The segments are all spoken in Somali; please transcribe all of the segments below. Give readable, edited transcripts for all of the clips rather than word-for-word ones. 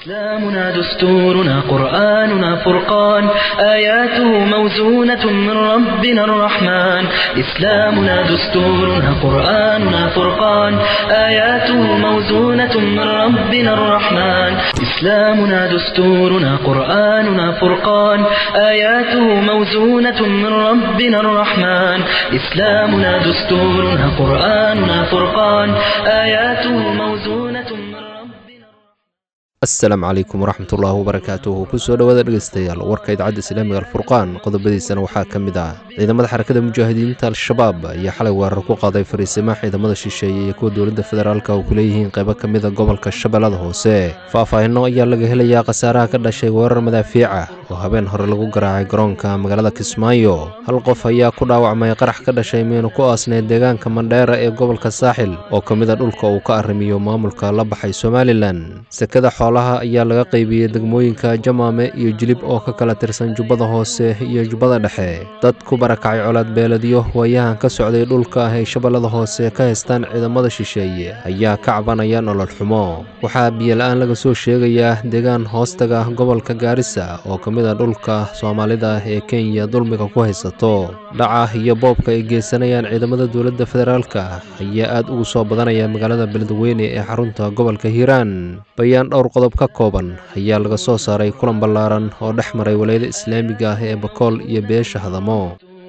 إسلامنا دستورنا قرآننا فرقان آياته موزونة من ربنا الرحمن إسلامنا دستورنا قرآننا فرقان آياته موزونة من ربنا الرحمن إسلامنا دستورنا قرآننا فرقان آياته موزونة من ربنا الرحمن إسلامنا دستورنا قرآننا فرقان آياته موزونة من ربنا السلام عليكم ورحمة الله وبركاته كسو dhawaada dhageystayaal warka idaacadda islaamiga alfurqaan qodobadiisana waxaa ka mid ah ciidamada xarakada mujaahidiinta al-shabaab ayaa xalay weerar ku qaaday fariisimaha ciidamada shisheeye iyo kuwa dowladda federaalka oo ku leeyihiin qaybo ka mid ah gobolka shabeellada hoose faahfaahinno ayaa laga helayaa khasaaraha ka dhashay weerar madaafiic ah oo habeen hore lagu garaacay garoonka magaalada Kismaayo hal qof ayaa ku dhaawacmay qarax ka dhashay meel ku aasneed deegaanka Mandheera ee gobolka Saaxil oo ka mid ah dhulka uu ka arrimiyo maamulka la baxay Somaliland sakada ayaa laga qaybiyay degmooyinka Jamaame iyo Jilib oo ka kala tirsan Jubbada Hoose iyo Jubbada Dhexe dad ku barakacay colaad beeladiyo waayahan ka socday dhulka ay Shabeellada Hoose ka haystaan ciidamada shisheeye ayaa ka cabanaya nolol xumo waxaa biyo la'aan laga soo sheegayaa deegaan hoostaga gobolka Gaarisa oo ka mid ah dhulka Soomaalida ee Kenya dulmiga ku haysato dhaca iyo boobka ay geysanayaan ciidamada dowladda federaalka ayaa aad ugu soo badanaya magaalada Beledweyne ee xarunta gobolka Hiiraan bayaan dhowr qodob ka kooban ayaa laga soo saaray kulan ballaaran oo dhex maray walaayada islaamiga ah ee Bakool iyo beesha Hadamo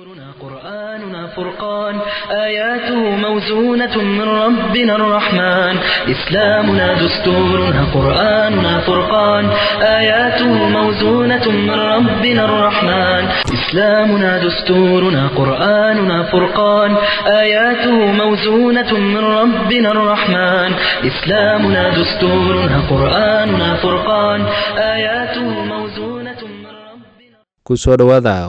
فرقان آياته موزونة من ربنا الرحمن إسلامنا دستورنا قرآننا فرقان آياته موزونة من ربنا الرحمن إسلامنا دستورنا قرآننا فرقان آياته موزونة من ربنا الرحمن إسلامنا دستورنا قرآننا فرقان آياته موزونة من kusoo dhawaada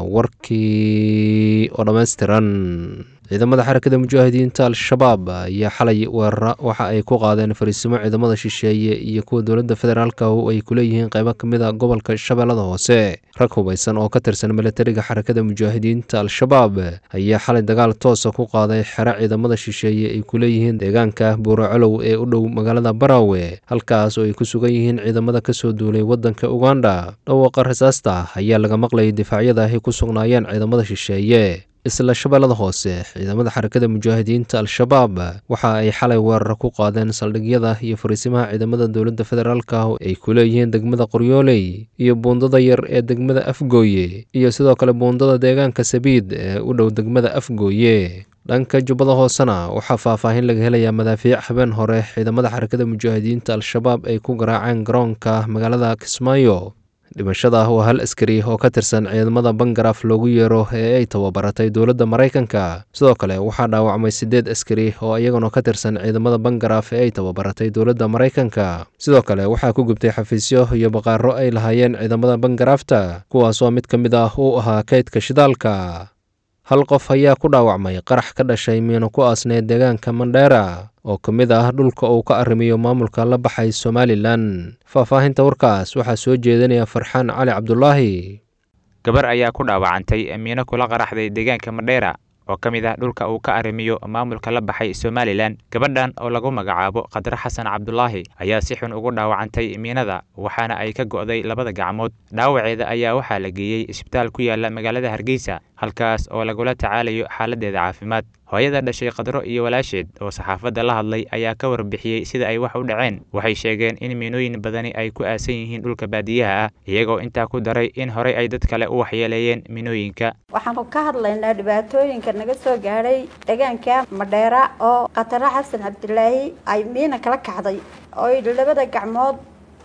warkii oo dhammaystiran ciidamada xarakada mujaahidiinta al-shabaab ayaa xalay weerara waxa ay ku qaadeen fariisimo ciidamada shisheeye iyo kuwa dowladda federaalka oo ay ku leeyihiin qaybo ka mid ah gobolka Shabeellada Hoose rag hubeysan oo ka tirsan militariga xarakada mujaahidiinta al-shabaab ayaa xalay dagaal toos ah ku qaaday xero ciidamada shisheeye ay ku leeyihiin deegaanka Buuracolow ee u dhow magaalada Barawe halkaas oo ay ku sugan yihiin ciidamada ka soo duulay wadanka Uganda dhawaaqa rasaasta ayaa laga maqlay difaacyada ay ku sugnaayeen ciidamada shisheeye isla Shabeellada Hoose ciidamada xarakada mujaahidiinta al-shabaab waxa ay xalay weerar ku qaadeen saldhigyada iyo fariisimaha ciidamada dowladda federaalka oo ay ku leeyihiin degmada Qoryooley iyo buundada yar ee degmada Afgooye iyo sidoo kale buundada deegaanka Sabiid ee u dhow degmada Afgooye dhanka Jubbada Hoosena waxaa faahfaahin laga helayaa madaafiic habeen hore ciidamada xarakada mujaahidiinta al-shabaab ay ku garaaceen garoonka magaalada Kismaayo dhimashada waa hal askari oo ka tirsan ciidamada Bangaraf loogu yeero ee ay tababaratay dowladda Mareykanka sidoo kale waxaa dhaawacmay 8 askari oo iyaguna ka tirsan ciidamada Bangaraf ee ay tababaratay dowladda Mareykanka sidoo kale waxaa ku gubtay xafiisyo iyo baqaaro ay lahaayeen ciidamada Bangarafta kuwaas oo mid ka mid ah uu ahaa kaydka shidaalka hal qof ayaa ku dhaawacmay qarax ka dhashay meel ku aasneed deegaanka Mandheera oo ka mid ah dhulka uu ka arrimiyo maamulka la baxay Somaliland faahfaahinta warkaas waxaa soo jeedinaya Farxaan Cali Cabdullaahi gabar ayaa ku dhaawacantay amiino kula qaraxday deegaanka Mandheera oo ka mid ah dhulka uu ka arrimiyo maamulka la baxay Somaliland gabadhan oo lagu magacaabo Qadra Xasan Cabdullaahi ayaa si xun ugu dhaawacantay amiinada waxaana ay ka go'day labada gacmood dhaawaceeda ayaa waxaa la geeyay isbitaal ku yaala magaalada Hargeysa halkaas oo lagula tacaalayo xaaladeeda caafimaad hooyada dhashay Qadro iyo walaasheed oo saxaafadda la hadlay ayaa ka warbixiyay sida ay wax u dhaceen waxay sheegeen in miinooyin badani ay ku aasan yihiin dhulka baadiyaha ah iyagoo intaa ku daray in horey ay dad kale u waxyeeleeyeen miinooyinka waxaan ka hadlaynaa dhibaatooyinka naga soo gaaray deegaanka Mandheera oo Qadra Xasan Cabdullaahi ay miina kala kacday oo labada gacmood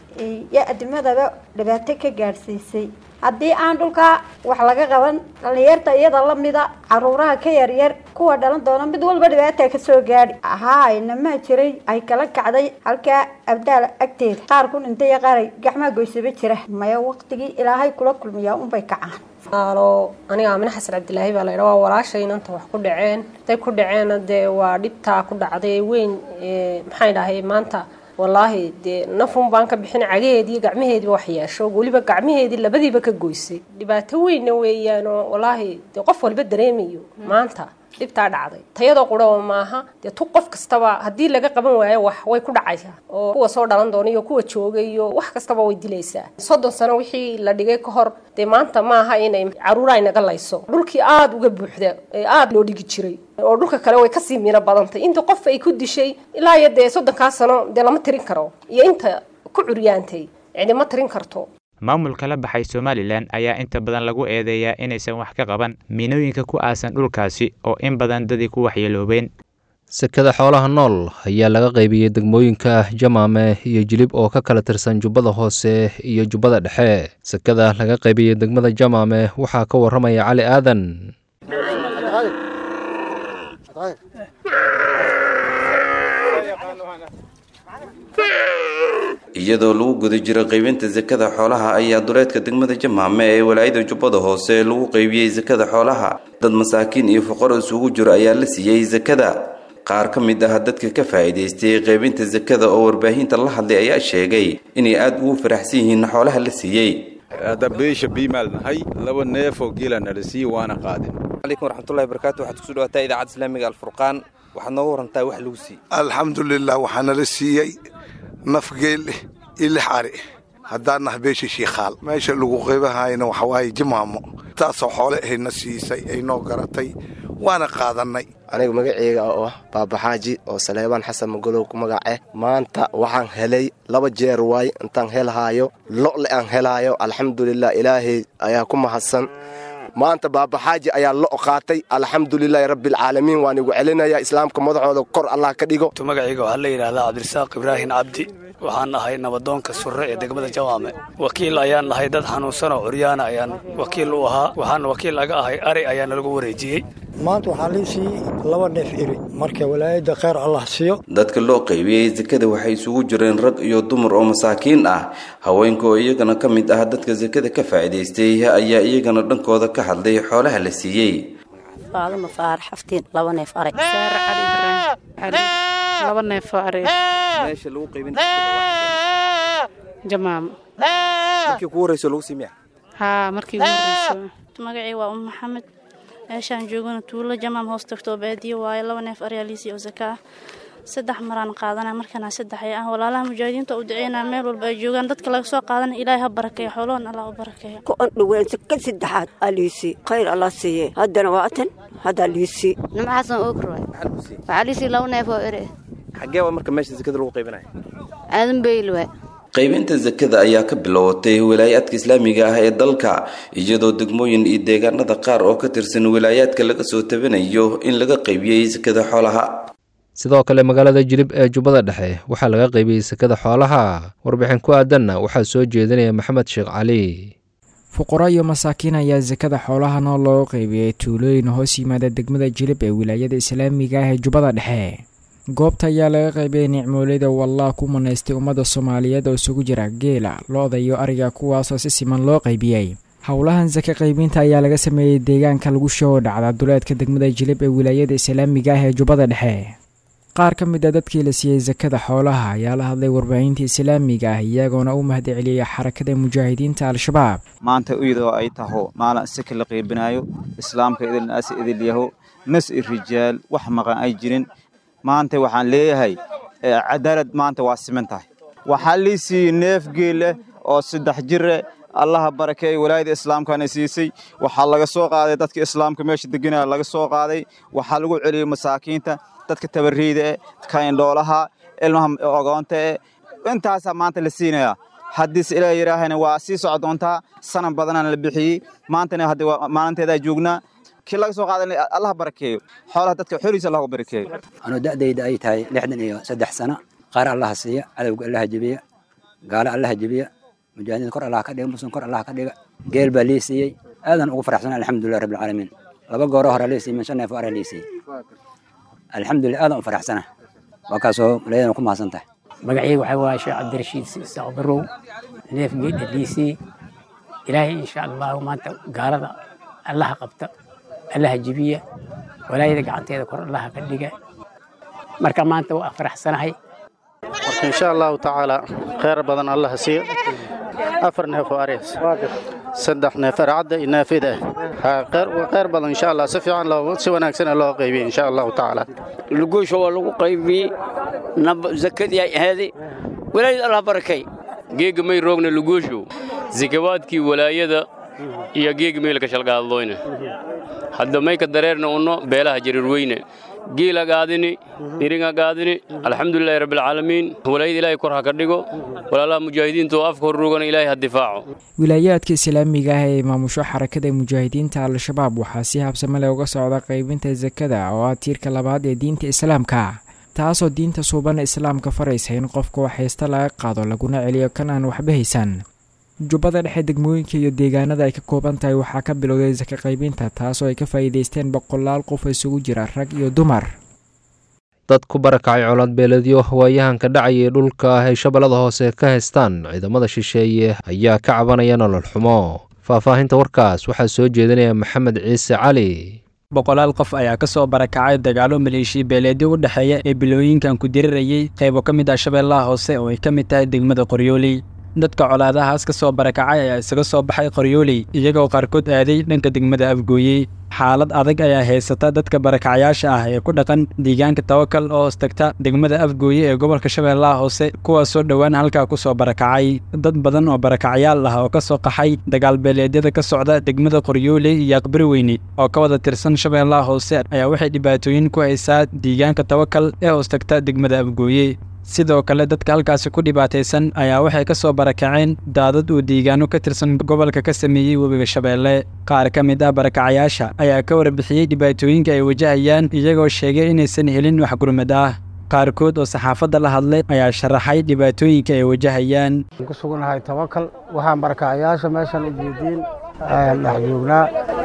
iyo admadaba dhibaato ka gaarsiisay haddii aan dhulka wax laga qaban dhalinyarta iyada la mida caruuraha ka yaryar kuwa dhalan doona mid walba dhibaato ka soo gaadhi inama jiray ay kala kacday halka abdaal agteed qaar ku intay qaar gacmaha goysaba jira maya waqtigii ilaahay kula kulmiyaa bay kacaan aniga Aamin Xasan Cabdullaahi baa la yiraahdaa walaashay inta wax ku dhaceen waa dhibta ku dhacday weyn maxay dhahay maanta والله دي نفهم بانك بحين عجيدي قعمه دي وحياش وقولي بقى قعمه دي لبدي بقى جويسي دي بتوي نويانو والله دي قفوا البدريميو ما أنت dhibtaa dhacday tayada quraan maaha de tu qof kastaba hadii laga qaban waayo wax way ku dhacaysaa oo kuwa soo dhalan doona iyo kuwa joogay iyo wax kastaba way dilaysaa 30 sano wixii la dhigay ka hor de maanta maaha inay caruur ay naga layso dhulkii aad uga buuxda aad loo dhigi jiray oo dhulka kale way ka sii miina badantay inta qof ay ku dishay ilaa iyo de 30 sano de lama tirin karo iyo inta ku curyaantay cidima tirin karto maamulka la baxay Somaliland ayaa inta badan lagu eedeeyaa inaysan wax ka qaban miinooyinka ku aasan dhulkaasi oo in badan dadii ku waxyeeloobeen sakada xoolaha nool ayaa laga qaybiyay degmooyinka Jamaame iyo Jilib oo ka kala tirsan Jubbada Hoose iyo Jubbada Dhexe sakada laga qaybiyay degmada Jamaame waxa ka waramaya Cali Aadan iyadoo lagu guda jiro qaybinta zakada xoolaha ayaa duleedka degmada Jamaame ee walaayada Jubbada Hoose lagu qaybiyay zakada xoolaha dad masaakiin iyo fuqaro isugu jira ayaa la siiyay zakada qaar ka mid ah dadka ka faa'iideystay qaybinta zakada oo warbaahinta la hadlay ayaa sheegay inay aad ugu faraxsan yihiin xoolaha la siiyay dabeesha biimal hay laba neef oo geelana la siiyay waana qaadin عليكم ورحمة الله وبركاته waxaad ku soo dhawaataa idaacada Islaamiga Al-Furqaan waxaad noogu warantaa wax lagu siiyay alxamdulillah waxaana la siiyay nafgeel ila xari hadana beesha sheekhaal meesha lagu qeybahayna waxa waay Jamaamo taas oo xoolo ahayna siisay ay noo garatay waana qaadanay aniga magacayga oo Baaba Xaaji oo Saleebaan Xasan Magalow ku magace maanta waxaan helay 2 jeer way intaan helaayo lo'le aan helaayo alxamdulillah ilaahay ayaa ku mahadsan maanta Baaba Xaaji ayaa loo qaatay alxamdulillah rabbil caalamiin waan ugu celinaya islaamka madaxooda kor Allah ka dhigo magacayga waxa la yiraahdaa Cabdirasaaq Ibrahim Cabdi waxaan ahay nabadoonka surre ee degmada Jamaame wakiil ayaan lahay dad xanuunsan oo curyaana ayaan wakiil u ahaa waxaan wakiil laga ahay ari ayaan lagu wareejiyay maanta waxaa la siiyay 2 neef iri marka walaayada khayr Allah siiyo dadka loo qaybiyay zakada waxay isugu jireen rag iyo dumar oo masaakiin ah haweenka oo iyagana ka mid ah dadka zakada ka faa'iideystay ayaa iyagana dhankooda ka hadlay xoolaha la siiyay Faalma faar xaftiin 2 neef ari saar cali ibrahim 2 neef ari meesha lagu qaybinay Jamaam markii ku horeyso lagu siimiyaa ha markii ugu horeyso magacay waa Maxamed meeshaan joogana tuulo Jamaam hoos tagto baadiyo waa 2 neef ari aliisi oo zakaa 3 maraan qaadana markana 3 ay ah walaalaha mujaahidiinta u duceeyna meel walba ay joogan dadka laga soo qaadan Ilaahay ha barakeeyo xooloon Allah u barakeeyo ku dhawaan ka saddexaad aliisi khayr Allah siiye hadana waatan hada aliisi nimcasan oo koroy aliisi 2 neef oo ere xagee waa marka meesha zakada lagu qaybinayo aadan beelwa qaybinta zakada ayaa ka bilowday wilaayadka islaamiga ah ee dalka iyadoo degmooyin iyo deegaanada qaar oo ka tirsan wilaayadka laga soo tabanayo in laga qaybiyay zakada xoolaha sidoo kale magaalada Jilib ee Jubbada Dhexe waxaa laga qaybiyay zakada xoolaha warbixin ku aadanna waxaa soo jeedinaya Maxamed Sheekh Cali fuqara iyo masaakiin ayaa zakada xoolaha noo loo qaybiyay tuulooyin hoos yimaada degmada Jilib ee wilaayada islaamiga ah ee Jubbada Dhexe goobta ayaa laga qaybiyay nicmooleyda wallah ku manaystay ummada Soomaaliyeed oo isugu jira geela lo'da iyo ariga kuwaas oo si siman loo qaybiyay hawlahan zaka qaybinta ayaa laga sameeyay deegaanka lagu soo dhacda duleedka degmada Jilib ee wilaayada islaamiga ah ee Jubbada Dhexe qaar ka mid ah dadkii la siiyay zakada xoolaha ayaa la hadlay warbaahinta islaamiga ah iyagoona u mahadceliyay xarakada mujaahidiinta al-shabaab maanta iyadoo ay taho maalin saka la qaybinayo islaamka idil yaho nas rijaal wax maqan ay jirin maanta waxaan leeyahay cadaalad maanta waa simantahay waxa la siiyay neef geel oo 3 jir Allah barakeeyo walaayada islaamkana siisay waxa laga soo qaaday dadka islaamka meesha deganaa laga soo qaaday waxa lagu celiyay masaakiinta dadka tabarriida ka indhoolaha ilmaha ogoonta intaas maanta la siinaya hadis ilaahay yiraahayna waa sii socdoonta sanan badan la bixiyay maantana hadda maalinteeda joognaa kii laga soo qaaday Allah barakeeyo xoolaha dadka xuriisa Allah barakeeyo ano da'dayda ay tahay 63 sano qaar Allah siiya cadawga Allah jabiya gaala Allah jabiya mujaahidiin kor Allah ka dhigo musun kor Allah ka dhigo geel baa liisiyay aadan ugu faraxsan alxamdulillah rabbil caalamiin 2 goor hore liisiyay min shan neef hore liisiyay alxamdulillah aadan faraxsana waa kaasoo leeyahay ku mahadsantahay magacayga waxa waa Sheekh Cabdirashiid Saqbarow neef geed liisiyay ilaahay insha Allah maanta gaalada Allah qabta Allah jibiya walaayada gacanteeda kor Allah ka dhiga marka maanta waa faraxsanahay insha Allah taala khayr badan Allah siiyo 4 neef oo arees saddex neef arcadda iyo neefida khayr badan insha allah si fiican si wanaagsan loo qaybiyey insha allahu tacaala luguusha waa lagu qaybiyey zakadii ay ahaaday walaayada allah barakay geega may roogna luguushu zakawaadkii walaayada iyo geega meelka shalgaadlooyna hadda may ka dareerna unno beelaha jarirweyne geela gaadini iringa gaadini alxamdulilaahi rabbil caalamiin walaayada ilaahay kor ha ka dhigo walaalaha mujaahidiinta oo afka horroogana ilaahay ha difaaco wilaayaadka islaamiga ah ee maamusho xarakada mujaahidiinta al-shabaab waxaa si habsame leh uga socda qaybinta zakada oo ah tiirka labaad ee diinta islaamka taasoo diinta suuban islaamka faraysa in qofka wax haysta laga qaado laguna celiyo kan aan waxba haysan jubbada dhexe degmooyinka iyo deegaanada ay ka kooban tahay waxaa ka bilowday saka qaybinta taasoo ay ka faa'iidaysteen boqolaal qof isugu jira rag iyo dumar dad ku barakacay colaad beeledyo waayahanka dhacayay dhulka ay shabeellada hoose ka haystaan ciidamada shisheeye ayaa ka cabanaya nolol xumo faahfaahinta warkaas waxaa soo jeedinaya maxamed ciise cali boqolaal qof ayaa ka soo barakacay dagaalo maleeshiya beeleedyo u dhexeeya ee bilooyinkan ku dirirayay qaybo ka mid ah shabeellaha hoose oo ay ka mid tahay degmada qoryooley dadka colaadahaas ka soo barakacay ayaa isaga soo baxay qoryooley iyagoo qaarkood aaday dhanka degmada afgooye xaalad adag ayaa haysata dadka barakacayaasha ah ee ku dhaqan deegaanka tawakal oo hoostagta degmada afgooye ee gobolka shabeellaha hoose kuwaasoo dhowaan halkaa ku soo barakacay dad badan oo barakacayaal ah oo ka soo qaxay dagaalbeeleedyada ka socda degmada qoryooley iyo aqbari weyne oo ka wada tirsan shabeellaha hoose ayaa waxay dhibaatooyin ku haysaa deegaanka tawakal ee hoostagta degmada afgooye sidoo kale dadka halkaasi ku dhibaataysan ayaa waxay ka soo barakaceen daadad uu deegaano ka tirsan gobolka ka sameeyey webiga shabeelle qaar ka mid ah barakacayaasha ayaa ka warbixiyey dhibaatooyinka ay wajahayaan iyagoo sheegay inaysan helin wax gurmad ah qaarkood oo saxaafadda la hadlay ayaa sharaxay dhibaatooyinka ay wajahayaan ku suganahay tawakal waxaan barakacayaasha meeshan u jeediin ayaan dhex joognaa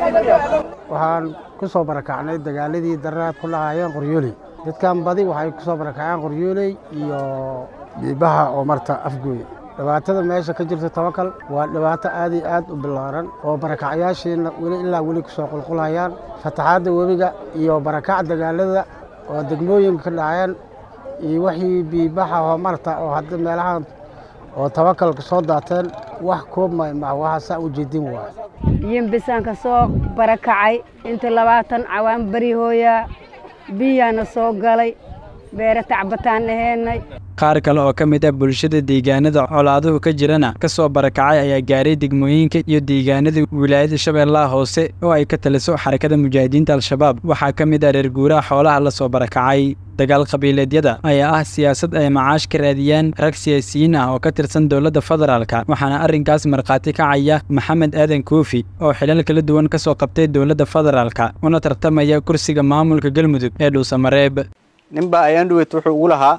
waxaan ku soo barakacnay dagaaladii daraad ku lahaayeen qoryooley dadkan badi waxay ku soo barakaceen qoryooley iyo biibaha oo marta afgooye dhibaatada meesha ka jirta tawakal waa dhibaato aad iyo aad u ballaaran oo barakacayaashiina weli ku soo qulqulayaan fataxaadda webiga iyo barakac dagaalada oo degmooyinka ka dhaceen iyo wixii biibaha oo marta oo hadda meelahan oo tawakalka soo daateen wax koobmay ma waxa saa u jeedin waa yimbisaan ka soo barakacay inta 20 cawaan bari hooya biyana soo galay beera tacbataan aheynay qaar kale oo ka mid ah bulshada deegaanada colaaduhu ka jirana ka soo barakacay ayaa gaaray degmooyinka iyo deegaanada wilaayada shabeellaha hoose oo ay ka taliso xarakada mujaahidiinta al-shabaab waxaa ka mid ah reer guuraha xoolaha la soo barakacay dagaal qabiileedyada ayaa ah siyaasad ay macaash ka raadiyaan rag siyaasiyiin ah oo ka tirsan dowladda federaalka waxaana arrinkaas markhaati kacaya maxamed aadan koofi oo xilal kala duwan ka soo qabtay dowladda federaalka una tartamaya kursiga maamulka galmudug ee dhuusamareeb ninba ayaan dhuweet wuxuu ugu lahaa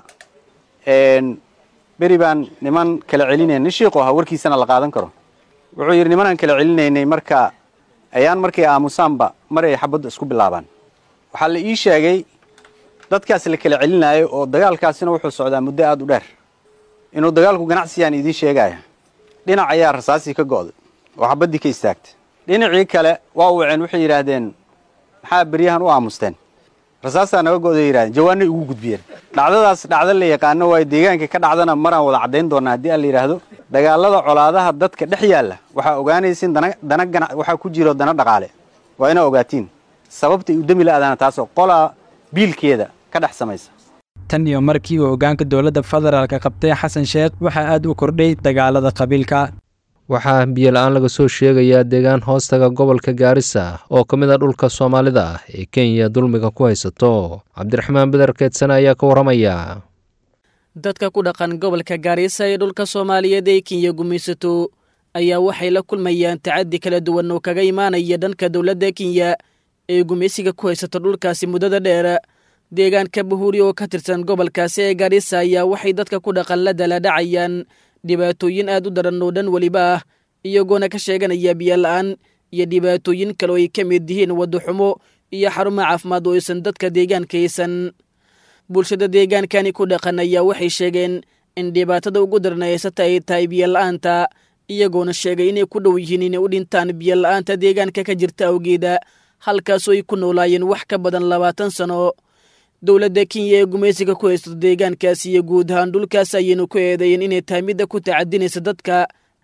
beri baan niman kala celinayna nin shiiqu ahaa warkiisana la qaadan karo wuxuu yidhi nimanaan kala celinaynay markay aamusaanba mar ay xabadda isku bilaabaan waxaa la ii sheegay dadkaas la kala celinaayo oo dagaalkaasina wuxuu socdaa muddo aad u dheer inuu dagaalku ganacsiyaan idiin sheegaya dhinac ayaa rasaasii ka go'day oo xabaddii ka istaagtay dhinacii kale waa u waceen waxay yidhaahdeen maxaa beryahan u aamusteen rasaasaa naga go'day yidhahdeen jawaanay ugu gudbiyeen dhacdadaas dhacdo la yaqaano waayo deegaanka ka dhacdana maraan wada caddayn doonaa haddii aan la yidhaahdo dagaalada colaadaha dadka dhex yaalla waxaa ogaanaysiin waxaa ku jiro dana dhaqaale waa inaa ogaatiin sababtay u demi la'adaana taasoo qolaa biilkeeda ka dhex samaysa tan iyo markii uu hoggaanka dowladda federaalka qabtay xasan sheekh waxaa aad u kordhay dagaalada qabiilka waxaa biyo la-aan laga soo sheegayaa deegaan hoostaga gobolka gaarisa oo ka mid ah dhulka soomaalida ah ee kenya dulmiga ku haysato cabdiraxmaan beder keedsane ayaa ka warramaya dadka ku dhaqan gobolka gaarisa ee dhulka soomaaliyeed ee kenya gumaysato ayaa waxay la kulmayaan tacaddi kala duwan oo kaga imaanaya dhanka dowladda kenya ee gumaysiga ku haysato dhulkaasi muddada dheer deegaanka buhuuri oo ka tirsan gobolkaasi ee gaarisa ayaa waxay dadka ku dhaqan la daladhacayaan dhibaatooyin aad u daran oo dhan weliba ah iyagoona ka sheeganaya biyo la'aan iyo dhibaatooyin kale oo ay ka mid yihiin waddo xumo iyo xarumo caafimaad oo aysan dadka deegaanka haysan bulshada deegaankani ku dhaqan ayaa waxay sheegeen in dhibaatada ugu daran haysata ay tahay biyo la'aanta iyagoona sheegay inay ku dhow yihiin inay u dhintaan biyo la'aanta deegaanka ka jirta awgeeda halkaasoo ay ku noolaayeen wax ka badan 20 sano dowladda kenya ee gumaysiga ku haysto deegaankaasi iyo guud ahaan dhulkaas ayaynu ku eedayen inay tahay midda ku tacadinaysa dadka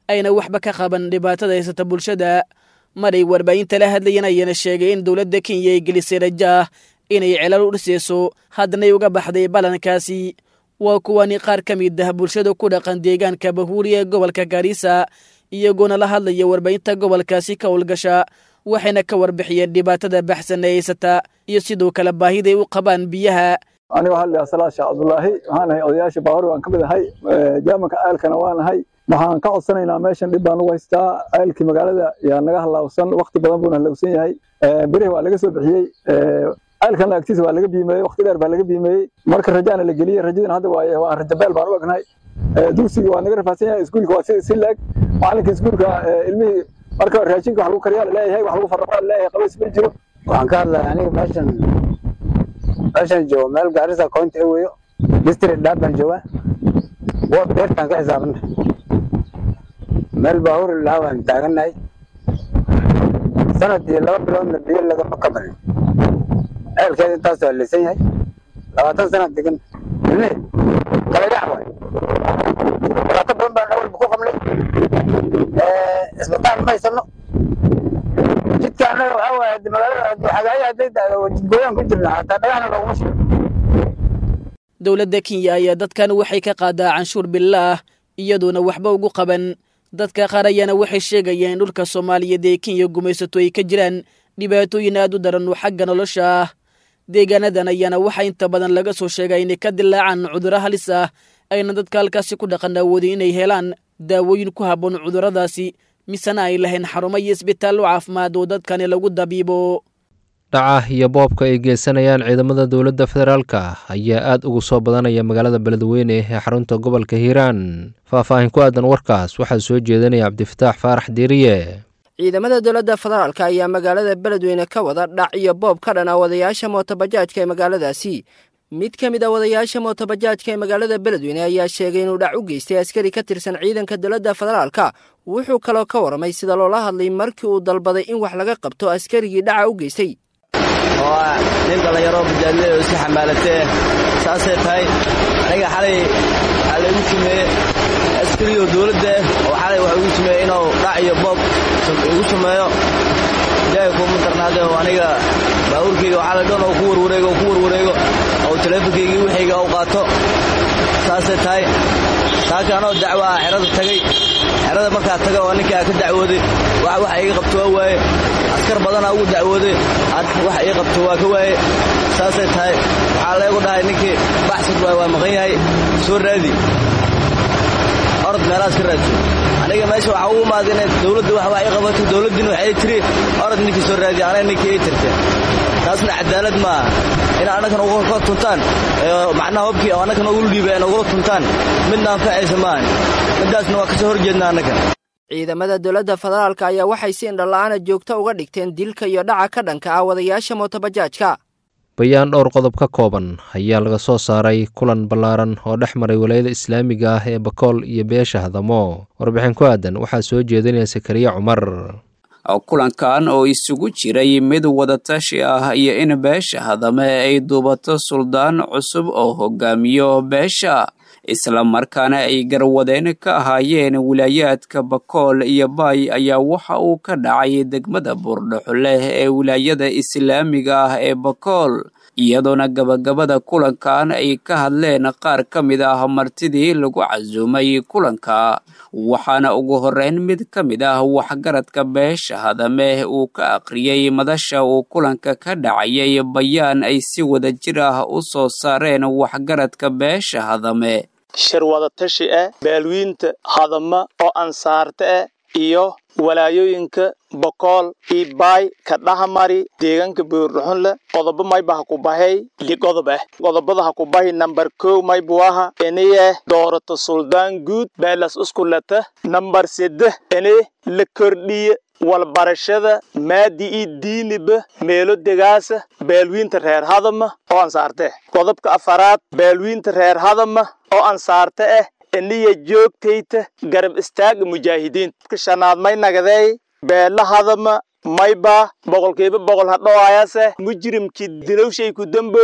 ayna waxba ka qaban dhibaatada haysata bulshada. maray warbaahinta la hadlayeen ayana sheegay in dowladda Kenya ay gelisay rajo ah inay celal u dhisayso hadnay uga baxday balankaasi. waa kuwani qaar ka mid ah bulshada ku dhaqan deegaanka Bahuri ee gobolka Garissa iyagoona la hadlaya warbaahinta gobolkaasi ka howlgasha waxayna ka warbixiyeen dhibaatada baxsan ee haysata iyo sidoo kale baahiday u qabaan biyaha. aniga hadlaya Salaasha Abdullaahi waxaan ahay odayaasha Bahuri waan ka mid ahay jaamaka aalkana waan ahay waxaan ka codsanaynaa meeshan dhib baan u haystaa aalkii magaalada yaa naga halawsan waqti badan buu halawsan yahay barihi waa laga soo bixiyay aalkan agtiisa waa laga biimeeyay waqti dheer baa laga biimeeyay marka rajana la geliyay rajadana hadda waa rajabeel baan u ognahay dugsiga waa naga rafaadsan yahay iskuulka waa si laag macalinka iskuulka ilmihii marka raashinka wax lagu kariyaa leeyahay wax lagu farqaa leeyahay qabays ma jiro waxaan ka hadlayaa aniga meeshan joogo meel Garissa County weeyo district Durban jooga waa beertan ka xisaabna meel Bahuri laawan taaganahay sanadii 2 bilood biyo laga maqabalay aalkeeda intaas waa lisan yahay 20 sano degan kala yaabay waqti badan baan awal ku qabnay isbitaal ma haysano jidkaana waxa waaye magaalada xagaayada jidgooyan ku jirna hataa dhagaxna loogu soo dowladda Kenya ayaa dadkan waxay ka qaadaa canshuur billaah iyadoona waxba ugu qaban dadka qaar ayana waxay sheegayeen dhulka Soomaaliyeed ee Kenya gumaysato ay ka jiraan dhibaatooyin aad u daran oo xagga nolosha ah. deegaanadan ayana waxa inta badan laga soo sheegay inay ka dilaacaan cudurro halis ah ayna dadka halkaasi ku dhaqan awoodin inay helaan daawooyin ku habboon cudurradaasi misana ay lahayn xarumo iyo isbitaallo caafimaad oo dadkani lagu dabiibo. dhaca iyo boobka ay geysanayaan ciidamada dowladda federaalka ayaa aad ugu soo badanaya magaalada Beledweyne ee xarunta gobolka Hiiraan. faahfaahin ku aadan warkaas waxaa soo jeedinaya Cabdifataax Faarax Diiriye. ciidamada dowladda federaalka ayaa magaalada Beledweyne ka wada dhac iyo boob ka dhana wadayaasha mootobajaajka ee magaaladaasi. mid ka mid ah wadayaasha mootobajaajka ee magaalada Beledweyne ayaa sheegay inuu dhac u geystay askari ka tirsan ciidanka dowladda federaalka. wuxuu kaloo ka waramay sida loola hadlay markii uu dalbaday in wax laga qabto askarigii dhaca u geystay. nin dhalinyaro bajaajley oo si xamaalatay saasay tahay aniga xalay lagu sameeyay askariga dowladda oo xalay waxa uu sameeyay inuu dhac iyo boob ugu sameeyo ilaahay ku mutarnaade oo aniga baawurkayga xalay dhan oo ku warwareego oo teleefankayga wixayga u qaato saasay tahay taakaanoo dacwo ah xerada tagay xerada markaa taga oo ninkaa ka dacwooday wax iga qabto waa waaye askar badan ugu dacwooday wax iga qabto waa ka waaye saasay tahay waxaa leegu dhahay ninkii baxsad waa maqan yahay soo raadi orod meelahaas ka raadso aniga meesha waxaa ugu imaaday inay dowladda wax iga qabato dowladdina waxay tiri orod ninkii soo raadi aniga ninkii ay tirtay taasna cadaalad maaha in annagana uga tuntaan macnaha hobkii oo annagana ugu dhiibay in ugula tuntaan midna anfacaysa maahan midaasna waa kasoo horjeednaa annaga. ciidamada dowladda federaalka ayaa waxay si indhala'aana joogto uga dhigteen dilka iyo dhaca ka dhanka ah wadayaasha mootobajaajka. bayaan dhowr qodob ka kooban ayaa laga soo saaray kulan ballaaran oo dhex maray walaayada islaamiga ah ee Bakool iyo beesha Hadamo. warbixin ku aadan waxaa soo jeedinaya Sakariya Cumar. kulankan oo isugu jiray mid wadatashi ah iyo in beesha Hadame ay duubato suldaan cusub oo hogaamiyo beesha isla markaana ay garwadeen ka ahaayeen wilaayaadka Bakool iyo Bay ayaa waxa uu ka dhacay degmada Buurdhuxule ee wilaayada islaamiga ah ee Bakool iyadoona gabagabada kulankan ay ka hadleen qaar ka mid ah martidii lagu casuumay kulanka waxaana ugu horeyn mid ka mid ah waxgaradka beesha Hadame uu ka aqriyay madasha uu kulanka ka dhacayay bayaan ay si wada jir ah u soo saareen waxgaradka beesha Hadame. shir wadatashi beelwiinta Hadama oo ansaarta iyo walaayooyinka Bakool iyo Bay ka dhaxmari deegaanka Buurdhuxule qodobo mayba ku bahay qodobada ha ku bahay number 2 mayba waha eniye doorato suldaan guud beelas iskuulata number 3 eni la kordhiye walbarashada maadi iyo diiniba meelo degaasa beelwiinta reer Hadama oo ansaarte. qodobka 4 beelwiinta reer Hadama oo ansaarte eniye joogtayta garab istaaga mujaahidiin ka shanaad may nagaday beela Hadama mayba boqolkiiba boqol hadhoayase mujrimkii dilowshay ku dambeeyay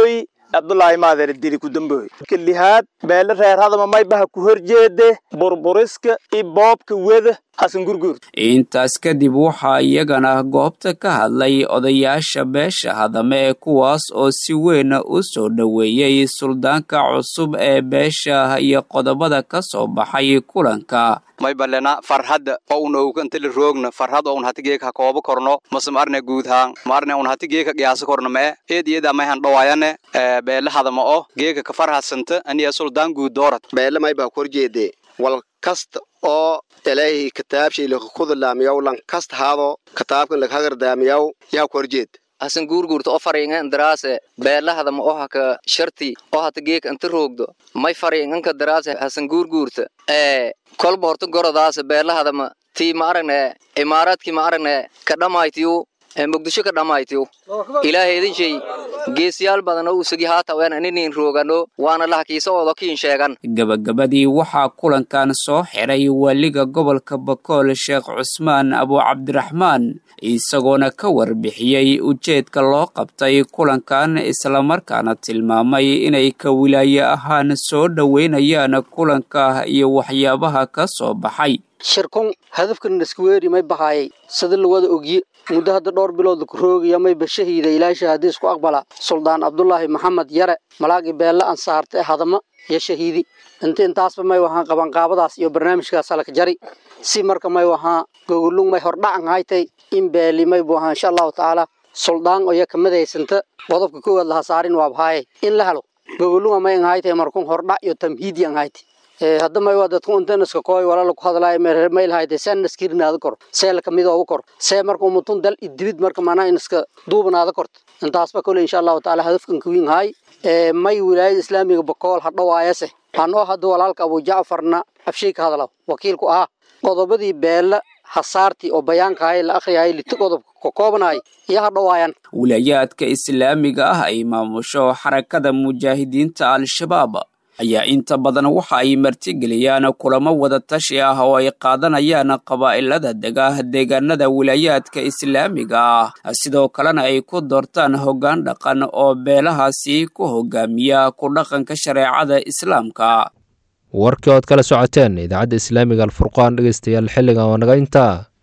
abdullaahi maadeer dili ku damboy kalihaad beele reer hadama may baha ku horjeede burburiska iyo boobka weda xasan gurguur intaas kadib waxaa iyagana goobta ka hadlay odayaasha beesha hadame kuwaas oo si weyn u soo dhoweeyey suldaanka cusub ee beesha iyo qodobada ka soo baxay kulanka may balena farhadda oo una ogantali roogna farhad oo un hatigeeka koobo korno masam arne guudhaan marne un hatigeeka qiyaas korno me eediyada may han dhawaayane beele hadama oo geeka ka farhasanta aniya suldaan guud doorat beele may ba korjeede wal kasta oo ilaahi kitaabshay la khudlaamiyow lan kasta haado kitaabkan la hagardaamiyow yaa korjeed asan guurguurta oo fariingan daraase beelahada ma oo haka sharti oo hata geek inta roogdo may fariingan ka daraase asan guurguurta kolba horta goradaas beelahada ma tii ma aragne imaaraadkii ma aragne ka dhamaytiyo muqdisho ka dhamaytiyo ilaahay idin shay geesiyaal badan oo usagi haata waan inin roogano waana la hakiisoodo kiin sheegan gabagabadii waxaa kulankan soo xiray waliga gobolka Bakool Sheekh Cusmaan Abu Cabdiraxmaan isagoona ka warbixiyay ujeedka loo qabtay kulankan isla markaana tilmaamay inay ka wilaayo ahaan soo dhaweynayaan kulanka iyo waxyaabaha ka soo baxay shirkun hadafkan isku weeri may bahaayay sida la wada ogiye muddo hadda dhowr bilood ku roogaya may bashahiida ilaahay shahaadiis ku aqbala suldaan Abdullaahi Maxamed Yare malaagi beelle ansaartay hadama iyo shahiidi intaasba may waxaan qaban qaabadaas iyo barnaamijkaas la ka jari si marka may waxaan gogolung may hordhacan haytay in beeli may buu insha Allah taala suldaan oo ya kamadaysanta qodobka koowaad la saarin waa bahay in la helo gogolung may haytay markuu hordhac iyo tamhiid yan haytay hadda may wada dadku iska kooy walaal ku hadlaay meel haytay san iskirnaada kor seel kamid oo kor see markuu mutun dal idibid marka maana in iska duubnaada kor intaasba kale insha Allah taala hadafkan ku weyn hay may wilaayada islaamiga Bakool hadhawaayase anoo hadda walaalka Abu Jaafarna afshay ka hadlo wakiilku qodobadii beela hasaarti oo bayaanka ay la akhriyay qodob ka koobnay iyo hadhawaayan wilaayadka islaamiga ay maamusho xarakada mujaahidiinta al-shabaab ayaa inta badan waxa ay martigeliyaan kulamo wada tashi oo ay qaadanayaan qabaa'ilada deegaanada wilaayadka islaamiga sidoo kalena ay ku doortaan hoggaan dhaqan oo beelahaasi ku hogaamiya ku dhaqanka shareecada islaamka warkii ood kala socoteen idaacadda islaamiga alfurqaan dhegeystayaal xilligan waa naga intaa